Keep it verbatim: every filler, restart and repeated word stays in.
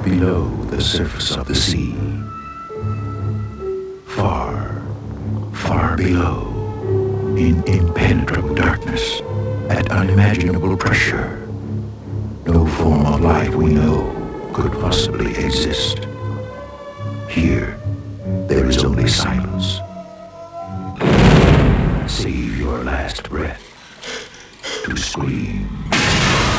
below the surface of the sea. Far, far below, in impenetrable darkness, at unimaginable pressure, no form of life we know could possibly exist. Here, there is only silence. Save your last breath to scream.